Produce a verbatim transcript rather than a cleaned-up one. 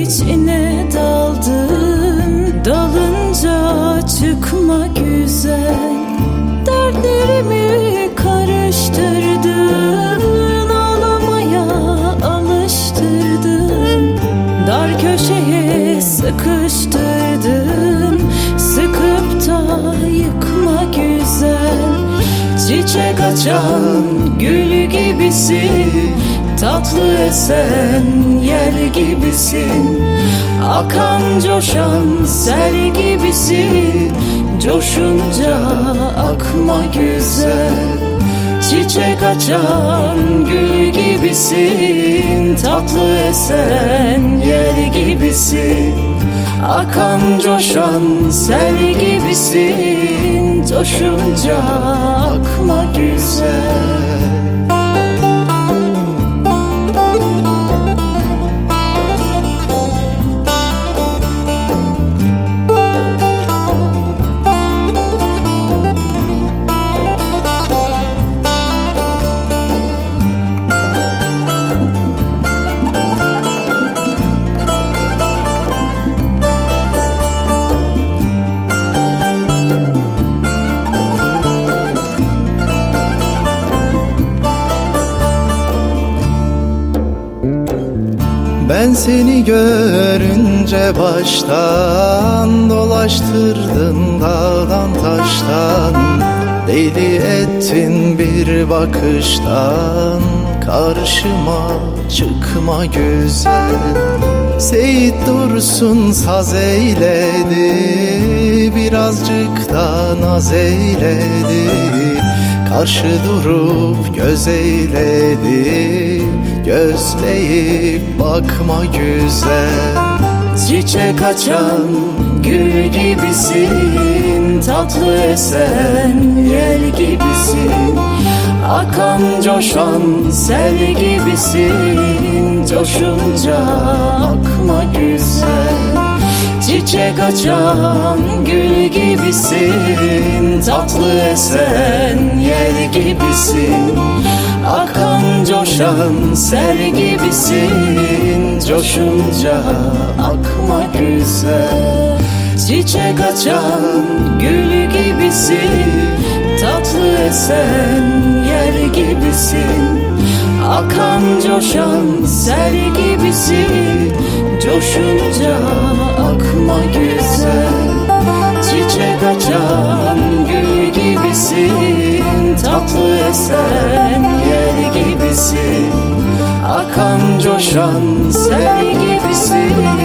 içine daldın, dalınca çıkma güzel. Dertlerimi karıştırdın, ağlamaya alıştırdın. Dar köşeye sıkıştırdın, sıkıp da yıkma güzel. Çiçek açan gül gibisin, tatlı esen yer gibisin. Akan coşan sel gibisin, coşunca akma güzel. Çiçek açan gül gibisin, tatlı esen yer gibisin. Akan coşan sel gibisin, coşunca akma güzel. Ben seni görünce baştan dolaştırdın dağdan taştan. Deli ettin bir bakıştan, karşıma çıkma güzel. Seyit Dursun saz eyledi, birazcık da naz eyledi. Karşı durup göz eyledi, gözleyip bakma güzel. Çiçek açan gül gibisin, tatlı esen yer gibisin. Akan coşan sel gibisin, coşunca akma güzel. Çiçek açan gül gibisin, tatlı esen yer gibisin. Akan coşan sel gibisin, coşunca akma güzel. Çiçek açan gül gibisin, tatlı esen yer gibisin. Akan coşan sel gibisin, coşunca akma güzel. Çiçek açan gül gibisin, tatlı esen yer gibisin. Akan coşan sel gibisin,